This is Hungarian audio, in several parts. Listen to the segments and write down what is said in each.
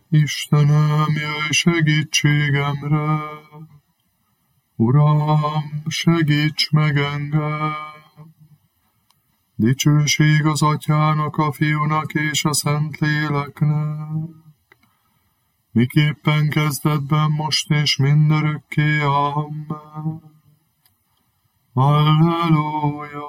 Istenem, jöjj segítségemre! Uram, segíts meg engem! Dicsőség az Atyának, a Fiúnak és a Szentléleknek, miképpen kezdetben, most és mindörökké. Amen. Halleluja!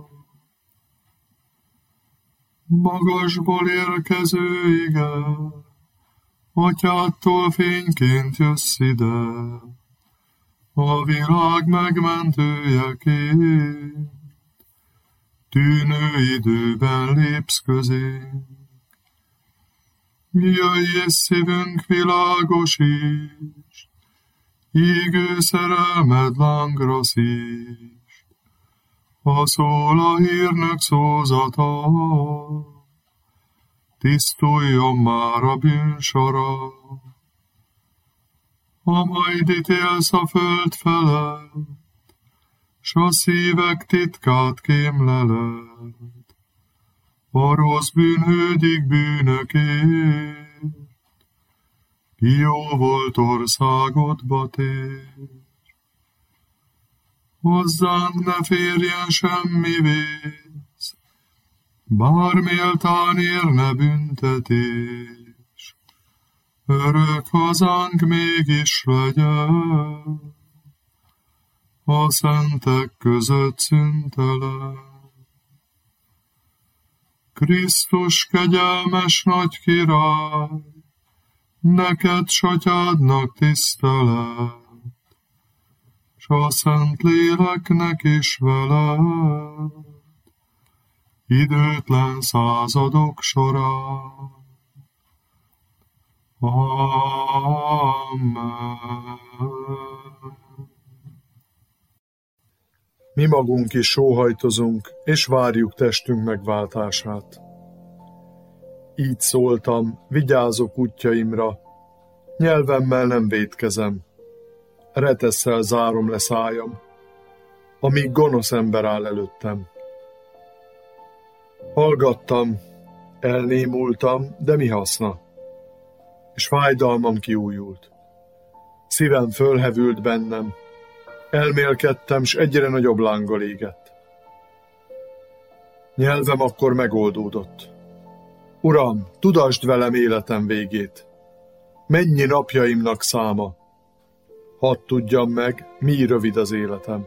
Magasból érkező ige, Atyádtól fényként jössz ide, a világ megmentőjeként, tűnő időben lépsz közénk. Jöjj és szívünk világosíts, égő szerelmed lángra szíts, ha szól a hírnök szózata, tisztuljon már a bűnsora. Ha majd ítélsz a föld felett, s a szívek titkát kémleled, a rossz bűnhődik bűnökért, ki jó volt országodba tér. Hozzánk ne férjen semmi vész, bár méltán érne büntetés, örök hazánk mégis legyen, a szentek között szüntelen. Krisztus kegyelmes nagy király, neked s Atyádnak tisztelet, s a Szentléleknek is veled, időtlen századok során. Amen. Mi magunk is sóhajtozunk, és várjuk testünk megváltását. Így szóltam, vigyázok útjaimra, nyelvemmel nem vétkezem, retesszel zárom le szájam, amíg gonosz ember áll előttem. Hallgattam, elnémultam, de mi haszna? És fájdalmam kiújult. Szívem fölhevült bennem, elmélkedtem, s egyre nagyobb lánggal égett. Nyelvem akkor megoldódott. Uram, tudasd velem életem végét. Mennyi napjaimnak száma? Hadd tudjam meg, mi rövid az életem.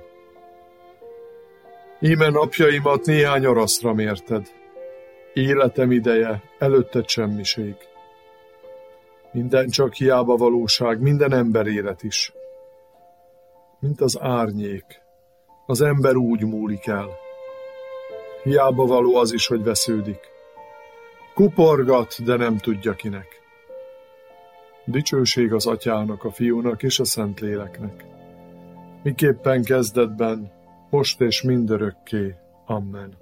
Íme napjaimat néhány araszra mérted. Életem ideje, előtted semmiség. Minden csak hiába valóság, minden ember élet is. Mint az árnyék, az ember úgy múlik el. Hiába való az is, hogy vesződik. Kuporgat, de nem tudja kinek. Dicsőség az Atyának, a Fiúnak és a Szentléleknek, miképpen kezdetben, most és mindörökké. Amen.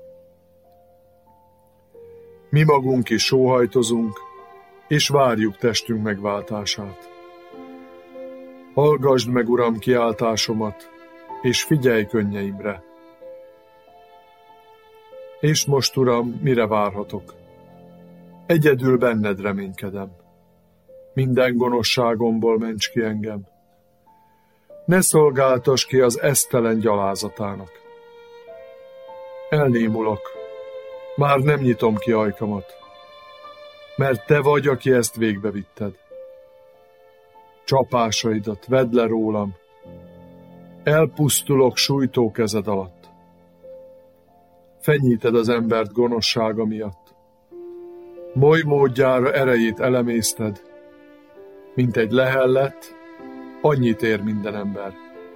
Mi magunk is sóhajtozunk, és várjuk testünk megváltását. Hallgasd meg, Uram, kiáltásomat, és figyelj könnyeimre. És most, Uram, mire várhatok? Egyedül benned reménykedem. Minden gonoszságomból ments ki engem. Ne szolgáltass ki az esztelen gyalázatának. Elnémulok, már nem nyitom ki ajkamat, mert te vagy, aki ezt végbevitted. Csapásaidat vedd le rólam, elpusztulok sújtó kezed alatt. Fenyíted az embert gonoszsága miatt, moly módjára erejét elemészted, mint egy lehellet, annyit ér minden ember.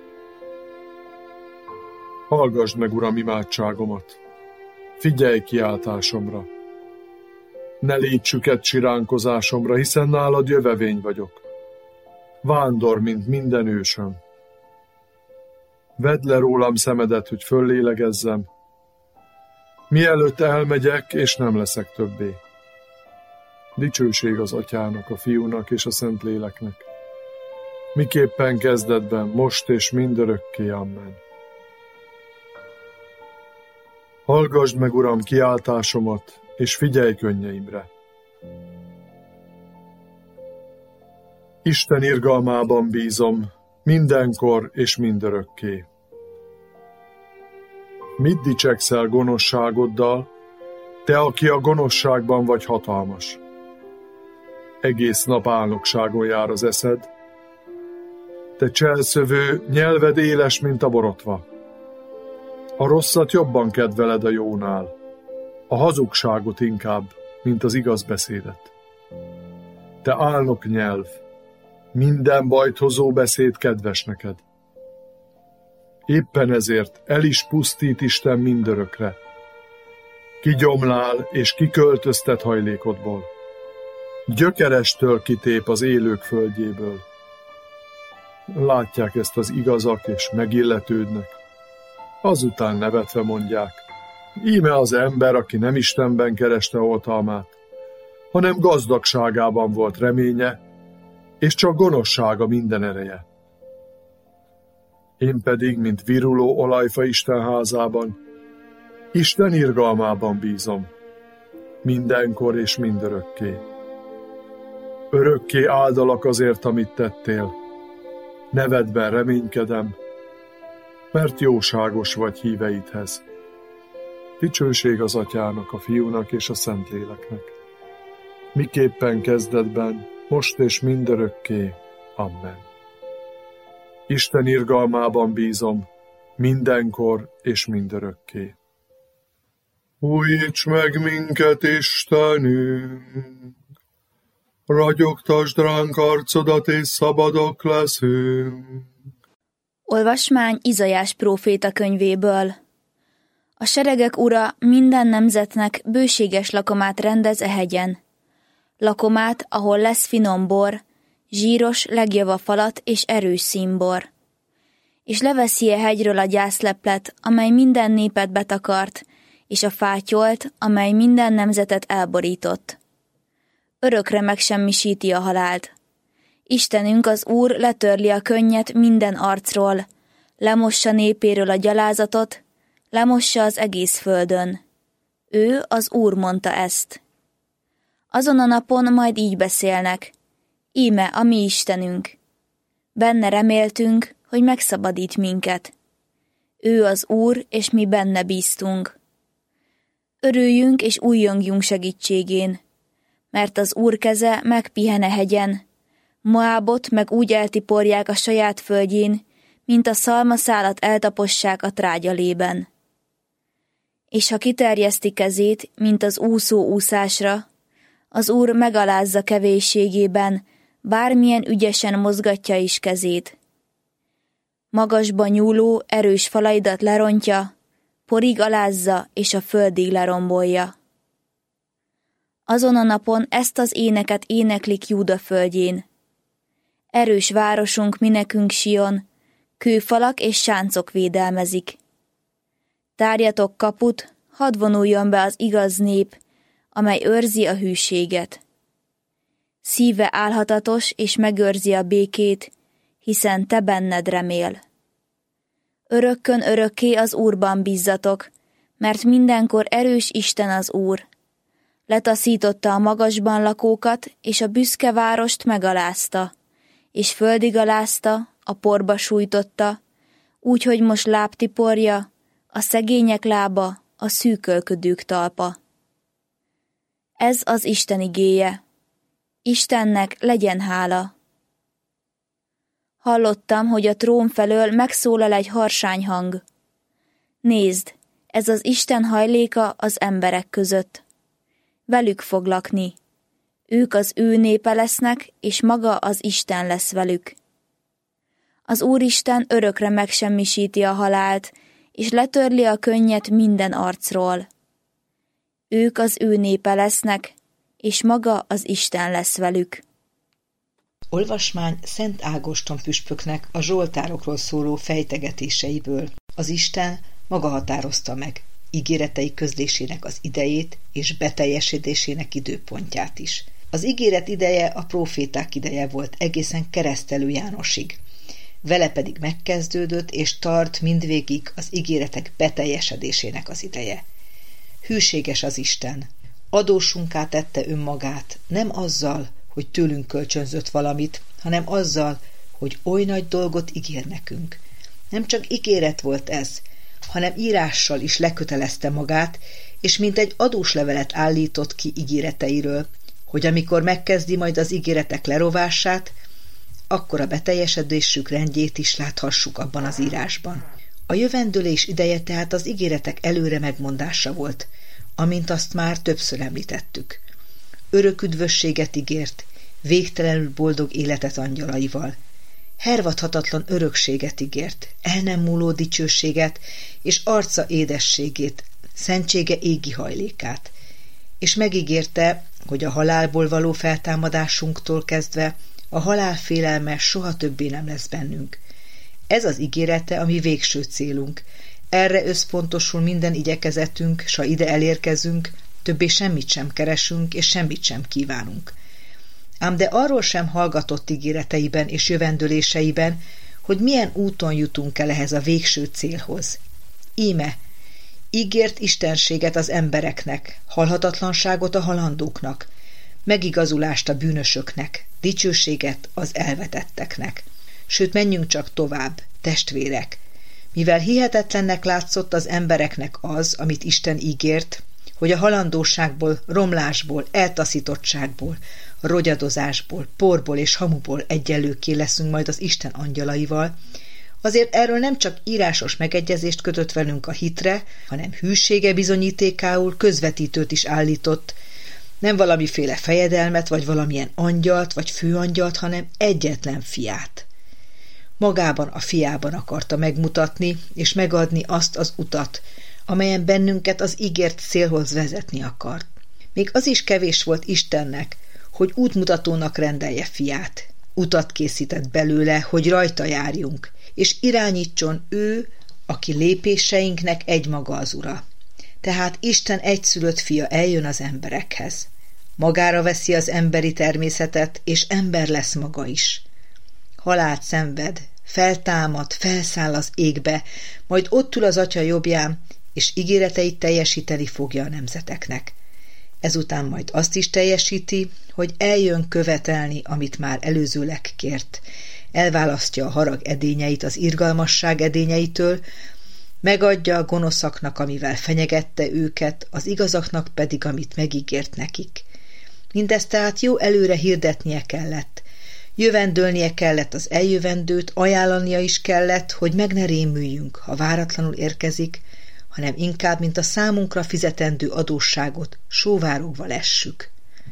Hallgasd meg, Uram, imádságomat, figyelj kiáltásomra. Ne légy süket siránkozásomra, hiszen nálad jövevény vagyok. Vándor, mint minden ősöm. Vedd le rólam szemedet, hogy föllélegezzem, mielőtt elmegyek, és nem leszek többé. Dicsőség az Atyának, a Fiúnak és a Szentléleknek, miképpen kezdetben, most és mindörökké. Amen. Hallgasd meg, Uram, kiáltásomat, és figyelj könnyeimre. Isten irgalmában bízom, mindenkor és mindörökké. Mit dicsekszel gonoszságoddal, te, aki a gonoszságban vagy hatalmas? Egész nap álnokságon jár az eszed, te cselszövő, nyelved éles, mint a borotva. A rosszat jobban kedveled a jónál, a hazugságot inkább, mint az igaz beszédet. Te álnok nyelv, minden bajt hozó beszéd kedves neked. Éppen ezért el is pusztít Isten mindörökre. Kigyomlál és kiköltöztet hajlékodból. Gyökerestől kitép az élők földjéből. Látják ezt az igazak és megilletődnek. Azután nevetve mondják, íme az ember, aki nem Istenben kereste oltalmát, hanem gazdagságában volt reménye, és csak gonoszsága minden ereje. Én pedig, mint viruló olajfa Isten házában, Isten irgalmában bízom, mindenkor és mindörökké. Örökké áldalak azért, amit tettél, nevedben reménykedem, mert jóságos vagy híveidhez. Dicsőség az Atyának, a Fiúnak és a Szentléleknek. Miképpen kezdetben, most és mindörökké. Amen. Isten irgalmában bízom, mindenkor és mindörökké. Újíts meg minket, Istenünk! Ragyogtasd ránk arcodat, és szabadok leszünk. Olvasmány Izaiás próféta könyvéből. A seregek ura minden nemzetnek bőséges lakomát rendez e hegyen. Lakomát, ahol lesz finom bor, zsíros, legjava falat és erős színbor. És leveszi a hegyről a gyászleplet, amely minden népet betakart, és a fátyolt, amely minden nemzetet elborított. Örökre megsemmisíti a halált. Istenünk az Úr letörli a könnyet minden arcról, lemossa népéről a gyalázatot, lemossa az egész földön. Ő, az Úr mondta ezt. Azon a napon majd így beszélnek, íme a mi Istenünk. Benne reméltünk, hogy megszabadít minket. Ő az Úr, és mi benne bíztunk. Örüljünk és újjongjunk segítségén, mert az Úr keze megpihene hegyen, Moábot meg úgy eltiporják a saját földjén, mint a szalmaszálat eltapossák a trágyalében. És ha kiterjeszti kezét, mint az úszó úszásra, az Úr megalázza kevésségében, bármilyen ügyesen mozgatja is kezét. Magasba nyúló, erős falaidat lerontja, porig alázza és a földig lerombolja. Azon a napon ezt az éneket éneklik Júda földjén. Erős városunk mi nekünk Sion, kőfalak és sáncok védelmezik. Tárjatok kaput, hadd vonuljon be az igaz nép, amely őrzi a hűséget. Szíve álhatatos és megőrzi a békét, hiszen te benned remél. Örökkön örökké az Úrban bízzatok, mert mindenkor erős Isten az Úr. Letaszította a magasban lakókat, és a büszke várost megalázta, és földig alázta, a porba sújtotta, úgyhogy most lábtiporja, a szegények lába, a szűkölködők talpa. Ez az Isten igéje. Istennek legyen hála. Hallottam, hogy a trón felől megszólal egy harsányhang. Nézd, ez az Isten hajléka az emberek között. Velük fog lakni. Ők az ő népe lesznek, és maga az Isten lesz velük. Az Úristen örökre megsemmisíti a halált, és letörli a könnyet minden arcról. Ők az ő népe lesznek, és maga az Isten lesz velük. Olvasmány Szent Ágoston püspöknek a zsoltárokról szóló fejtegetéseiből. Az Isten maga határozta meg ígéretei közlésének az idejét és beteljesedésének időpontját is. Az ígéret ideje a próféták ideje volt egészen Keresztelő Jánosig. Vele pedig megkezdődött és tart mindvégig az ígéretek beteljesedésének az ideje. Hűséges az Isten, adósunká tette önmagát, nem azzal, hogy tőlünk kölcsönzött valamit, hanem azzal, hogy oly nagy dolgot ígér nekünk. Nem csak ígéret volt ez, hanem írással is lekötelezte magát, és mint egy adóslevelet állított ki ígéreteiről, hogy amikor megkezdi majd az ígéretek lerovását, akkor a beteljesedésük rendjét is láthassuk abban az írásban. A jövendőlés ideje tehát az ígéretek előre megmondása volt, amint azt már többször említettük. Örök üdvösséget ígért, végtelenül boldog életet angyalaival. Hervadhatatlan örökséget ígért, el nem múló dicsőséget, és arca édességét, szentsége égi hajlékát. És megígérte, hogy a halálból való feltámadásunktól kezdve a halál félelme soha többé nem lesz bennünk. Ez az ígérete a mi végső célunk. Erre összpontosul minden igyekezetünk, s ha ide elérkezünk, többé semmit sem keresünk, és semmit sem kívánunk. Ám de arról sem hallgatott ígéreteiben és jövendőléseiben, hogy milyen úton jutunk el ehhez a végső célhoz. Íme, ígért istenséget az embereknek, halhatatlanságot a halandóknak, megigazulást a bűnösöknek, dicsőséget az elvetetteknek. Sőt, menjünk csak tovább, testvérek. Mivel hihetetlennek látszott az embereknek az, amit Isten ígért, hogy a halandóságból, romlásból, eltaszítottságból, rogyadozásból, porból és hamuból egyenlőkké leszünk majd az Isten angyalaival, azért erről nem csak írásos megegyezést kötött velünk a hitre, hanem hűsége bizonyítékául közvetítőt is állított, nem valamiféle fejedelmet, vagy valamilyen angyalt, vagy főangyalt, hanem egyetlen fiát. Magában a fiában akarta megmutatni, és megadni azt az utat, amelyen bennünket az ígért célhoz vezetni akart. Még az is kevés volt Istennek, hogy útmutatónak rendelje fiát. Utat készített belőle, hogy rajta járjunk, és irányítson ő, aki lépéseinknek egymaga az ura. Tehát Isten egyszülött fia eljön az emberekhez. Magára veszi az emberi természetet, és ember lesz maga is. Halált szenved, feltámad, felszáll az égbe, majd ott ül az Atya jobbján, és ígéreteit teljesíteni fogja a nemzeteknek. Ezután majd azt is teljesíti, hogy eljön követelni, amit már előzőleg kért. Elválasztja a harag edényeit az irgalmasság edényeitől, megadja a gonoszaknak, amivel fenyegette őket, az igazaknak pedig, amit megígért nekik. Mindezt tehát jó előre hirdetnie kellett. Jövendölnie kellett az eljövendőt, ajánlania is kellett, hogy meg ne rémüljünk, ha váratlanul érkezik, hanem inkább, mint a számunkra fizetendő adósságot, sóvárogva lessük.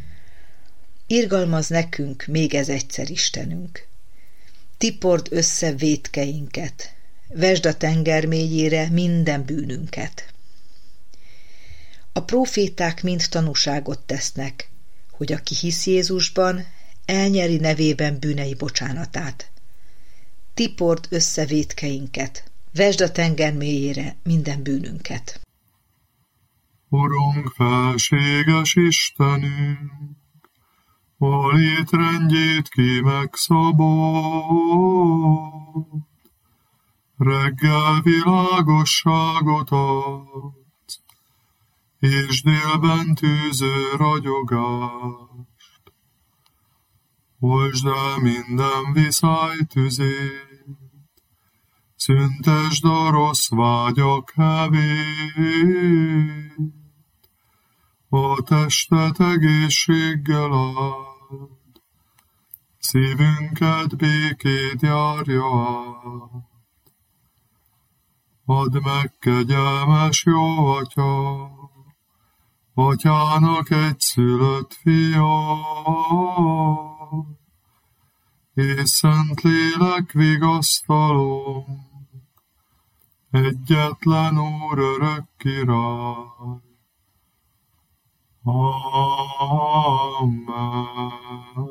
Irgalmaz nekünk még ez egyszer Istenünk. Tipord össze vétkeinket, vesd a tenger mélyére minden bűnünket. A próféták mind tanúságot tesznek, hogy aki hisz Jézusban, elnyeri nevében bűnei bocsánatát. Tipord össze vétkeinket, vesd a tenger mélyére minden bűnünket. Urunk, felséges Istenünk, a létrendjét ki megszabad, reggel világosságot adsz, és délben tűző ragyogást. Oltsd el minden viszály tüzét, szüntesd a rossz vágyak hevét, a testet egészséggel áld, szívünket békét járja át. Add meg kegyelmes jó Atya, Atyának egyszülött fia, és Szentlélek vigasztalom, egyetlen Úr örök király. Amen.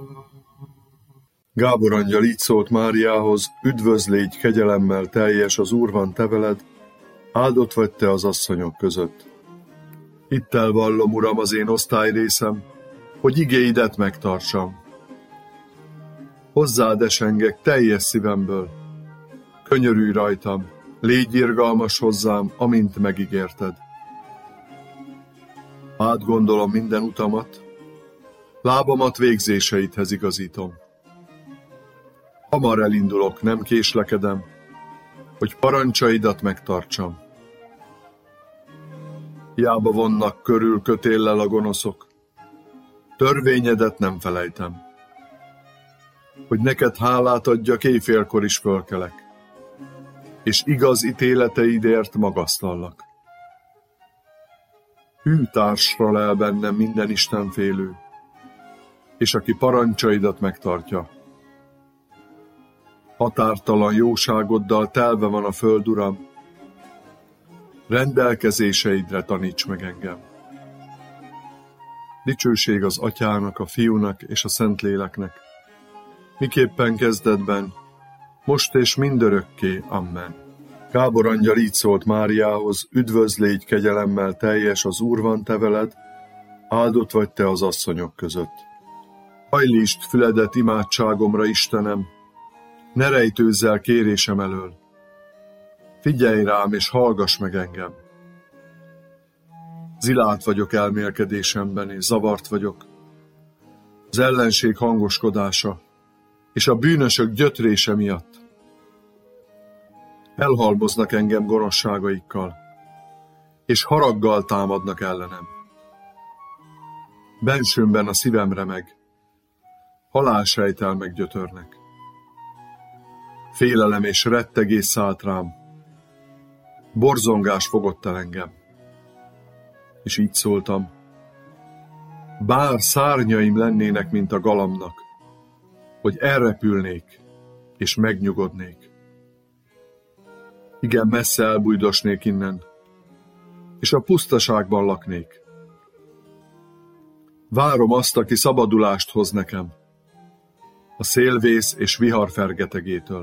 Gábor angyal így szólt Máriához: üdvözl, légy kegyelemmel teljes, az Úr van te veled, áldott vagy te az asszonyok között. Itt elvallom, Uram, az én osztályrészem, hogy igéidet megtartsam. Hozzád esengek teljes szívemből, könyörülj rajtam, légy irgalmas hozzám, amint megígérted. Átgondolom minden utamat, lábamat végzéseidhez igazítom. Hamar elindulok, nem késlekedem, hogy parancsaidat megtartsam. Hiába vonnak körül kötéllel a gonoszok, törvényedet nem felejtem. Hogy neked hálát adjak, éjfélkor is fölkelek, és igaz ítéleteidért magasztallak. Hű társra lel bennem minden istenfélő, és aki parancsaidat megtartja. Határtalan jóságoddal telve van a föld, Uram, rendelkezéseidre taníts meg engem. Dicsőség az Atyának, a Fiúnak és a Szentléleknek, miképpen kezdetben, most és mindörökké. Amen. Gábor angyal így szólt Máriához: üdvözl, légy kegyelemmel teljes, az Úr van te veled, áldott vagy te az asszonyok között. Hajlítsd füledet imádságomra, Istenem, ne rejtőzz el kérésem elől. Figyelj rám és hallgass meg engem. Zilált vagyok elmélkedésemben, és zavart vagyok. Az ellenség hangoskodása és a bűnösök gyötrése miatt. Elhalmoznak engem gonoszságaikkal, és haraggal támadnak ellenem. Bensőmben a szívem remeg, halálsejtelmek gyötörnek. Félelem és rettegés szállt rám, borzongás fogott el engem. És így szóltam: bár szárnyaim lennének, mint a galambnak, hogy elrepülnék és megnyugodnék. Igen, messze elbújdosnék innen, és a pusztaságban laknék. Várom azt, aki szabadulást hoz nekem, a szélvész és vihar fergetegétől.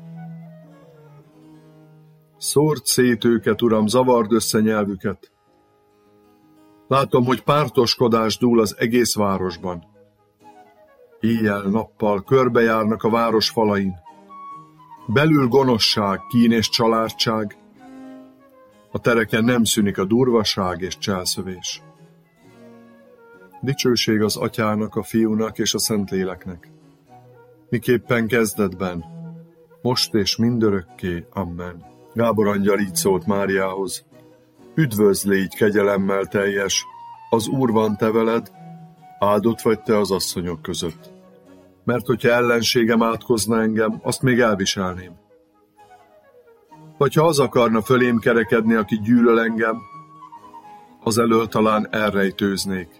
Szórd szét őket, Uram, zavard össze nyelvüket. Látom, hogy pártoskodás dúl az egész városban. Éjjel-nappal körbejárnak a város falain. Belül gonoszság, kín és családság. A tereken nem szűnik a durvaság és cselszövés. Dicsőség az Atyának, a Fiúnak és a Szentléleknek, miképpen kezdetben, most és mindörökké. Amen. Gábor angyal így szólt Máriához: üdvözl, légy kegyelemmel teljes, az Úr van te veled, áldott vagy te az asszonyok között. Mert hogyha ellenségem átkozna engem, azt még elviselném. Vagy ha az akarna fölém kerekedni, aki gyűlöl engem, az elől talán elrejtőznék.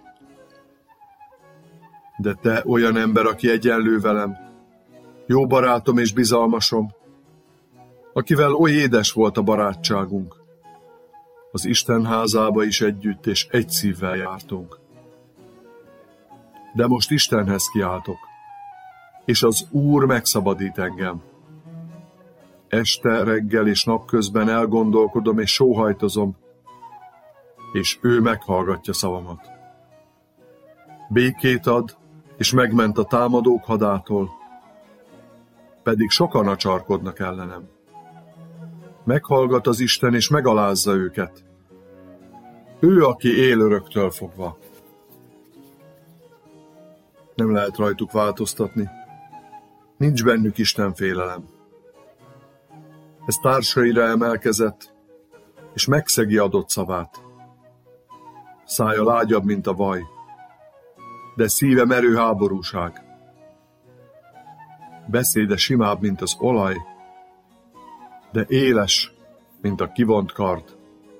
De te olyan ember, aki egyenlő velem, jó barátom és bizalmasom, akivel oly édes volt a barátságunk. Az Isten házába is együtt és egy szívvel jártunk. De most Istenhez kiáltok, és az Úr megszabadít engem. Este, reggel és napközben elgondolkodom és sóhajtozom, és ő meghallgatja szavamat. Békét ad, és megment a támadók hadától, pedig sokan acsarkodnak ellenem. Meghallgat az Isten, és megalázza őket. Ő, aki él öröktől fogva. Nem lehet rajtuk változtatni. Nincs bennük Isten félelem. Ez társaira emelkezett, és megszegi adott szavát. Szája lágyabb, mint a vaj, de szíve merő háborúság. Beszéde simább, mint az olaj, de éles, mint a kivont kard.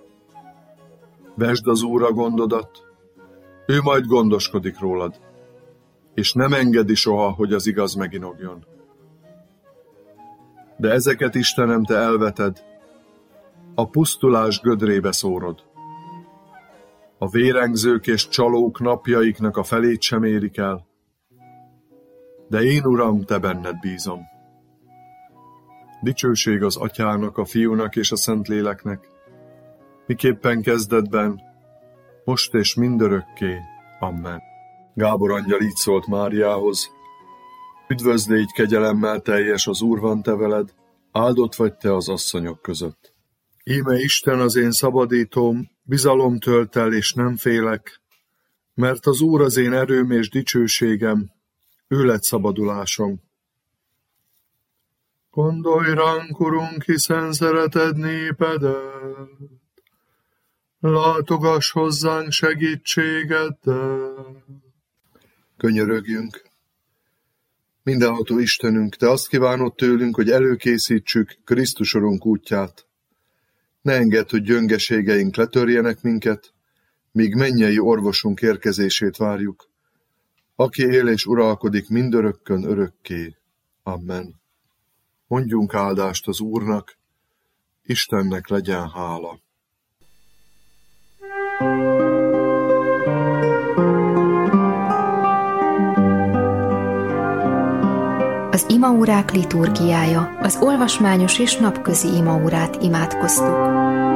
Vesd az Úrra gondodat, ő majd gondoskodik rólad, és nem engedi soha, hogy az igaz meginogjon. De ezeket, Istenem, te elveted, a pusztulás gödrébe szórod. A vérengzők és csalók napjaiknak a felét sem érik el, de én, Uram, te benned bízom. Dicsőség az Atyának, a Fiúnak és a Szentléleknek, miképpen kezdetben, most és mindörökké. Amen. Gábor angyal így szólt Máriához: üdvözl, légy kegyelemmel teljes, az Úr van te veled, áldott vagy te az asszonyok között. Íme Isten az én szabadítóm, bizalom tölt el, és nem félek, mert az Úr az én erőm és dicsőségem, ő lett szabadulásom. Gondolj ránk, Urunk, hiszen szereted népedet. Látogass hozzánk segítségeddel. Könyörögjünk. Mindenható Istenünk, Te azt kívánod tőlünk, hogy előkészítsük Krisztus Urunk útját. Ne engedd, hogy gyöngeségeink letörjenek minket, míg mennyei orvosunk érkezését várjuk, aki él és uralkodik mindörökkön örökké. Amen. Mondjunk áldást az Úrnak, Istennek legyen hála. Az imaórák liturgiája, az olvasmányos és napközi imaórát imádkoztuk.